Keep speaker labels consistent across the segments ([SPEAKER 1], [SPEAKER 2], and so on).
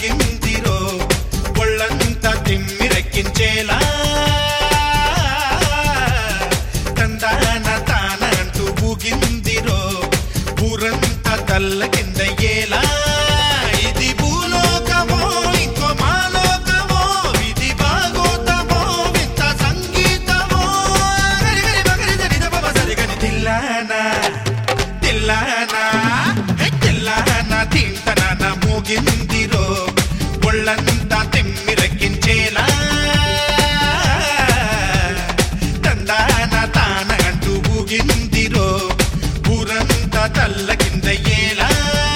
[SPEAKER 1] ఊగిందిరో ఒళ్ళంతా తిమ్మిరెక్కించేలా తందాన తాన అంటూ ఊగిందిరో ఊరంతా తల్ల కిందయ్యేలా ఇది భూలోకమో ఇంకో మాలోకమో ఇది భాగోతమో వింత సంగీతమో సరిగని తిల్లానా తిల్లానా తిల్లానా తింటనాన మోగిందిరో ఒళ్ళంతా తిమ్మిరెక్కించేలా తందాన తాన అంటూ ఊగిందిరో ఊరంతా తల్ల కిందయ్యేలా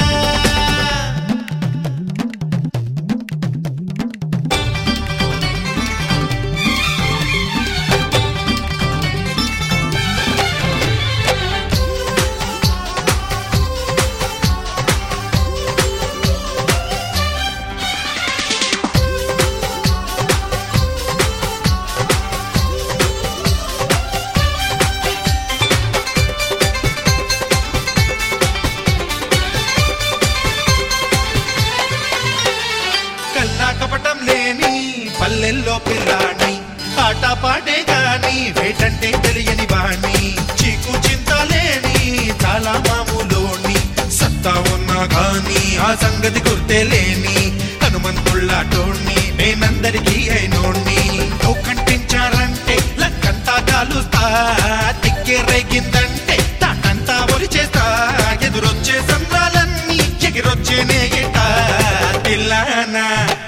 [SPEAKER 1] కపటం లేని పల్లెల్లో పిల్లాని ఆట పాటే గాని వేటంటే తెలియని వాణ్ణి చీకు చింత లేని చాలా మామూలోని సత్తా ఉన్నా గాని ఆ సంగతి గుర్తే లేని హనుమంతుళ్ళాటోణ్ణి నేనందరికీ అయినోణ్ణి కంటించారంటే లక్కంతా కాలుస్తా తిక్కే రేగిందంటే తాటంతా ఒలిచేస్తా ఎదురొచ్చే సంద్రాలన్నీ ఎగిరొచ్చేనే గిట తిల్లానా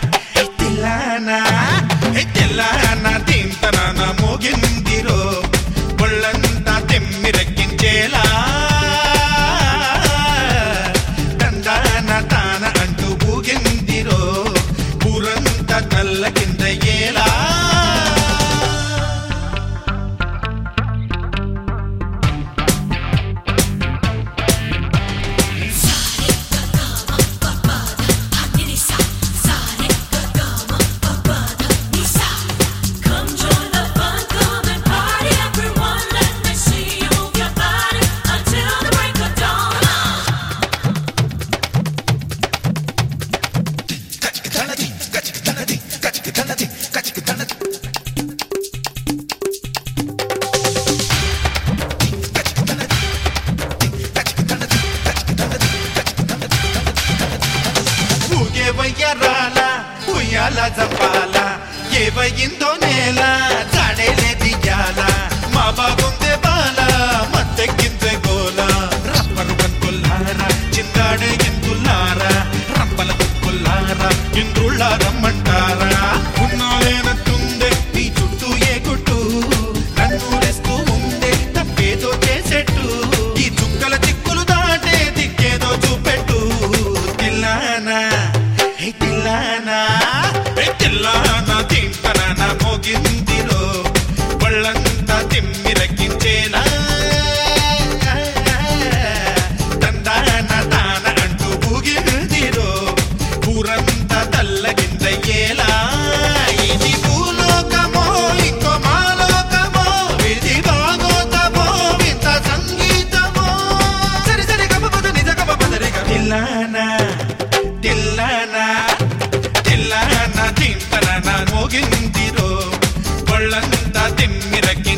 [SPEAKER 1] తెల్లానా తింటనాన మోగిందిరో ఒళ్ళంతా తెమ్మిరెక్కించేలా తందాన తాన అంటూ ఊగిందిరో ఊరంతా కళ్ళ కిందయ్యేలా వయ్యరాలా ఉయ్యాల జంపాల ఏవయిందో నేల చాడేలే దియ్యాల మా బాగుందే బాల మత్తెక్కిందే గోల రప్పరు కన్కుల్లారా చిందాడే ఇందుల్లారా రంపల కుక్కుల్లారా ఇందుళ్ళ రమ్మంటారా ఉన్నాలేనట్టుందే నీ చుట్టూ ఏ గుట్టు నన్ను రెస్తూ ఉందే తప్పేదో చేసేట్టు ఈ చుక్కల చిక్కులు దాటే దిక్కేదో చూపెట్టు తిల్లానా తిల్లానా తింటనాన మోగిందిరో ఒళ్ళంతా తిమ్మిరెక్కించేలా తందాన తాన అంటూ ఊగిందిరో ఊరంతా తల్లగిందయ్యేలా ఇది భూలోకమో ఇంకో మాలోకమో ఇది భాగోతమో వింత సంగీతమో సరి సరి గమపద నిజ గమపదరిగ తిల్లానా తిల్లానా తిల్లానా తింటనాన మోగిందిరో ఒళ్ళంతా తిమ్మిరెక్కి